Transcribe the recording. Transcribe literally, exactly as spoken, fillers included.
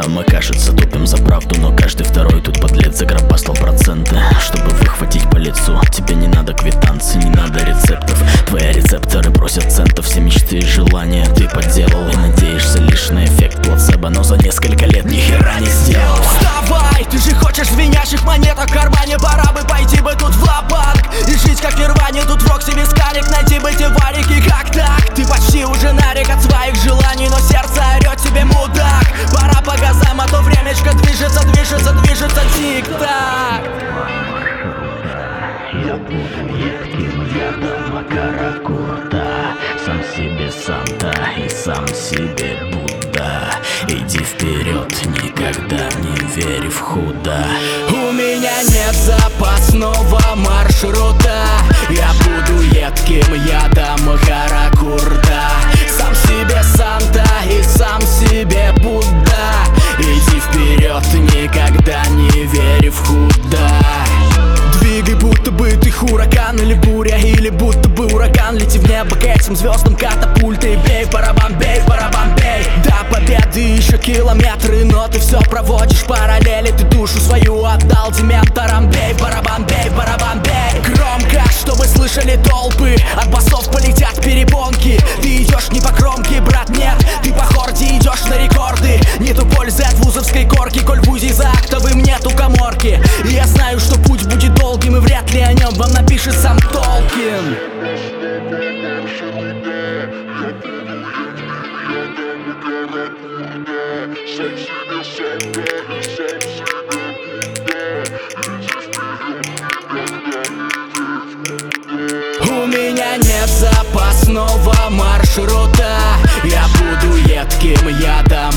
А мы, кажется, тупим за правду, но каждый второй тут подлец загробастал проценты, чтобы выхватить по лицу. Тебе не надо квитанций, не надо рецептов. Твои рецепторы просят центов. Все мечты и желания ты подделал, и надеешься лишь на эффект плацебо, но за несколько лет ни хера не сделал. Вставай, ты же хочешь звенящих монеток в кармане. Пора бы пойти бы тут в ла-банк и жить как Нирване. Тут в Рокси вискарик, найти бы те варики. Как так? Ты почти уже нарик от своих желаний, но сердце орет тебе мудак. Пора по газам, а то времечко движется, движется, движется тик-так. Я буду едким ядом каракурта, сам себе Санта и сам себе Будда. Иди вперед, никогда не верь в худо. У меня нет запасного маршрута. Я буду едким ядом каракурта, сам себе Санта и сам себе Будда. Иди вперед, никогда не верь в худо. Двигай, будто бы ты хуракан или буря, или будто бы ураган. Лети в небо к этим звездам катапультой. Бей в барабан, бей в барабан, бей. До победы еще километры, но ты все проводишь параллели. Ты душу свою отдал дементорам. Бей в барабан, бей в барабан, бей. Громко, чтобы слышали толпы. От басов полетят перепонки. Ты идешь не по кромке, брат, нет. Ты по хорде идешь на рекорды. Нету пользы от вузовской корки, коль в УЗИ за актовым нету каморки. И я знаю, что путь будет долгим, и вряд ли о нем вам напишет сам Толкин. У меня нет запасного маршрута. Я буду едким ядом